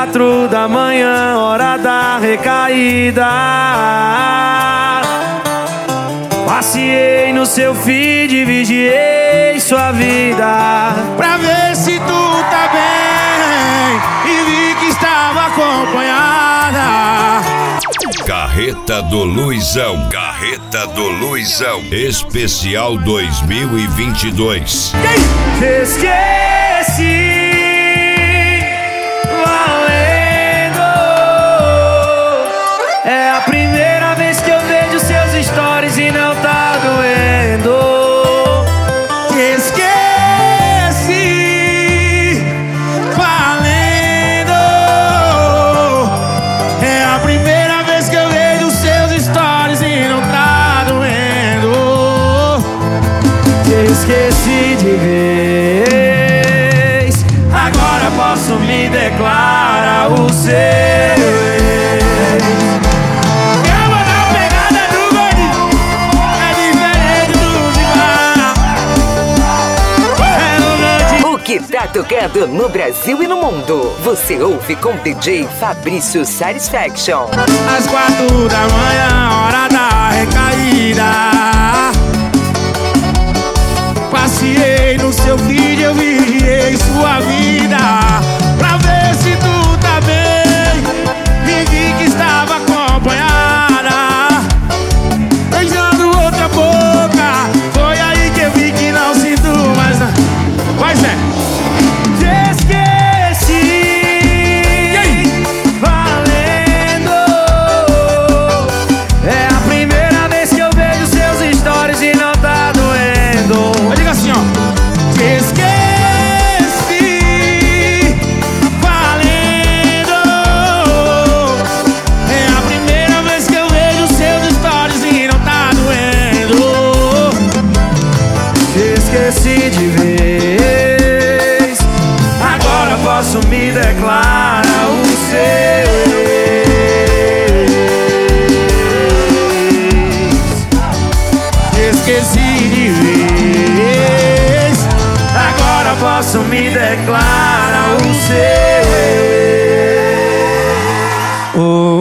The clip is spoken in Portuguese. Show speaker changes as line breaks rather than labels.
4 da manhã, hora da recaída. Passeei no seu feed, vigiei sua vida
pra ver se tu tá bem e vi que estava acompanhada.
Carreta do Luizão, Carreta do Luizão, especial 2022.
Esqueci, valendo. É a primeira vez que eu vejo seus stories e não tá doendo.
Esqueci, valendo. É a primeira vez que eu vejo seus stories e não tá doendo.
Esqueci de vez, agora posso me declarar o seu ex.
Calma na pegada do gordinho, é diferente do demais.
O que tá tocando no Brasil e no mundo, você ouve com DJ Fabrício Satisfaction.
Às 4 da manhã, hora da recaída. Passeei no seu vídeo, eu vigiei sua vida pra ver se tu tá bem e vi que estava acompanhada, beijando outra boca. Foi aí que eu vi que não sinto mais nada. Vai, Zé.
Esqueci,
E aí?
valendo. É a primeira vez que eu vejo seus stories e não tá doendo.
Eu digo assim, ó. Esqueci, valendo. É a primeira vez que eu vejo seus stories e não tá doendo.
Esqueci de vez, agora posso me declarar o seu ex.
Esqueci de vez,
Agora posso me declarar